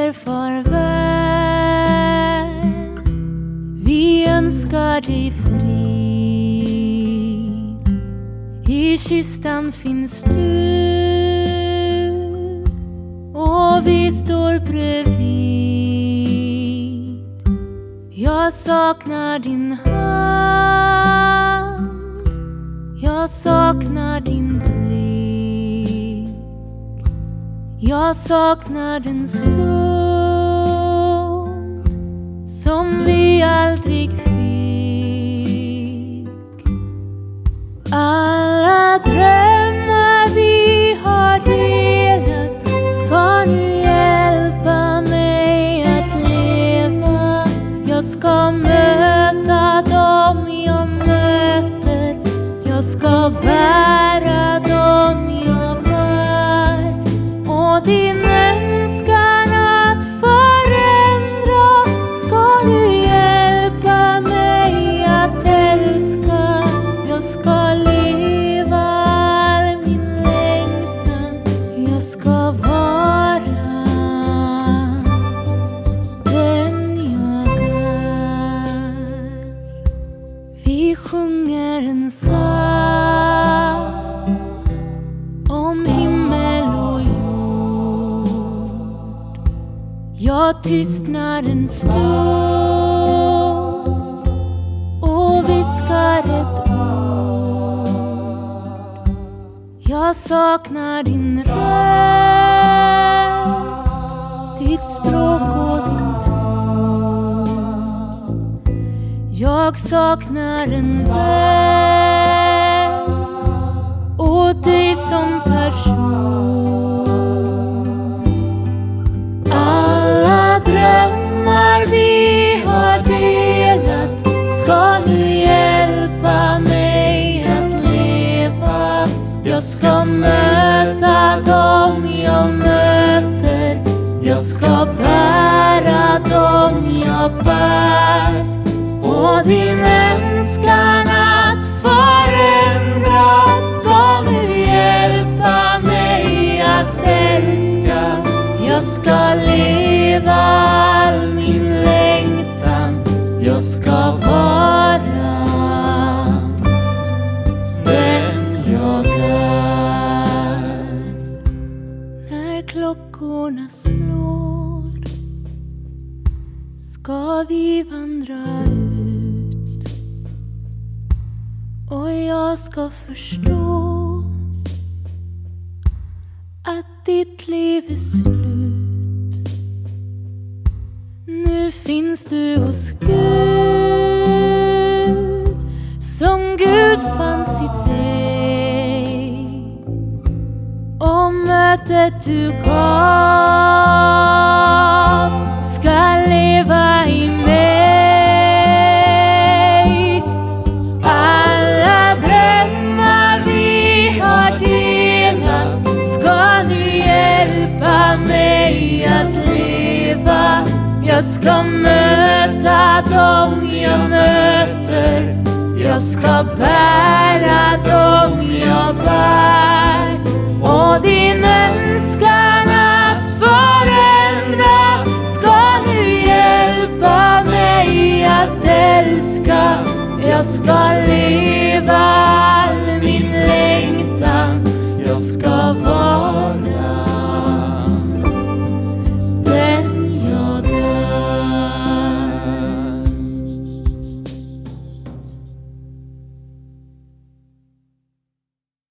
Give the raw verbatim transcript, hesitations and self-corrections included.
säger farväl. Vi önskar dig frid. I kistan finns du, och vi står bredvid. Jag saknar din hand, jag saknar din blick. Jag saknar den stund som vi aldrig fick. Alla drömmar vi har delat ska nu hjälpa mig att leva. Jag ska möta dem jag möter. Jag ska bära dem jag bär. Och din önskan att förändra ska nu hjälpa mig att älska. Jag ska leva all min längtan. Jag ska vara den jag är. Vi sjunger en psalm om himmel och jord. Jag tystnar en stund och viskar ett ord. Jag saknar din röst, ditt språk och din ton. Jag saknar en vän och dig som person. Alla drömmar vi har delat ska nu hjälpa mig att leva. Jag ska möta dem jag möter. Jag ska bära dem jag bär. Och din önskan att förändras ska nu hjälpa mig att älska. Jag ska leva all min längtan. Jag ska vara den jag är. När klockorna slår ska vi vandra ut. Och jag ska förstå att ditt liv är slut. Nu finns du hos Gud, som Gud fanns i dig. Och mötet du gav ska leva i mig. Alla drömmar vi har delat ska nu hjälpa mig att leva. Jag ska möta dem jag möter. Jag ska bära dem jag bär. Och din önskan